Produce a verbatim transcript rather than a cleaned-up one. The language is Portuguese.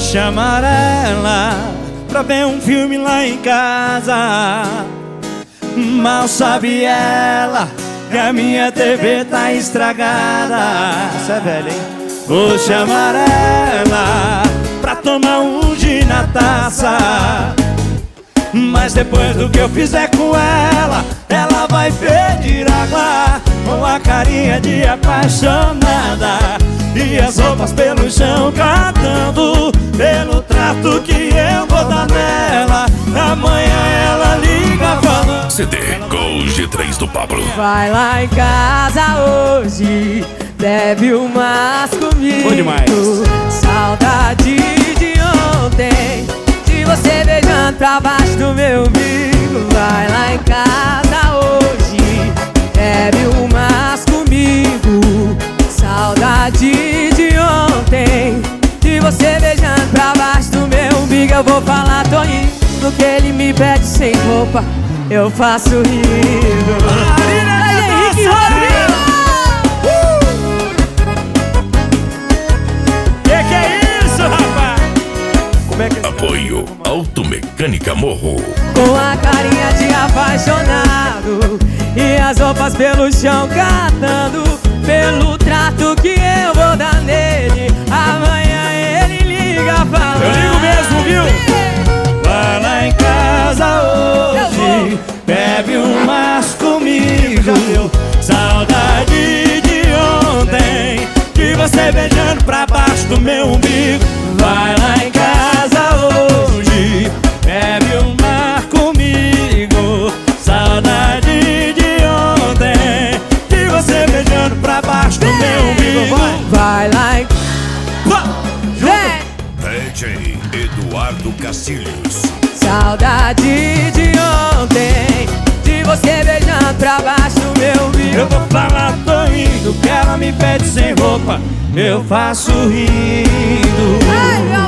chamar ela pra ver um filme lá em casa. Mal sabe ela que a minha T V tá estragada. Isso é velho, hein? Vou chamar ela pra tomar um gin na taça. Mas depois do que eu fizer com ela, ela vai pedir água com a carinha de apaixonada e as roupas pelo chão catando pelo trato que eu vou dar nela. Amanhã ela liga falando. C D com o G três do Pablo. Vai lá em casa hoje, bebe umas comigo. Bom demais. Saudade de ontem, de você beijando pra baixo do meu umbigo. Vai lá em casa hoje, bebe umas comigo. Saudade de ontem, de você beijando pra baixo do meu umbigo. Eu vou falar, tô indo, que ele me pede sem roupa, eu faço rindo. Henrique Rodrigo! Que que é isso, rapaz? Como é que é? Apoio Automecânica Morro. Com a carinha de apaixonado e as roupas pelo chão catando pelo trato que eu vou dar nele. Amanhã ele liga falando. Eu ligo mesmo, viu? Vai lá em casa hoje, bebe umas comigo. Saudade de ontem, de você beijando pra baixo do meu umbigo. Vai lá em casa hoje, bebe uma comigo. Saudade de ontem, de você beijando pra baixo do meu umbigo. Vai lá em Vem! D J Eduardo Castilhos. Saudade de ontem, de você beijando pra baixo do meu umbigo. Eu vou falar, tô indo, que ela me pede sem roupa, eu faço rindo. Ai, meu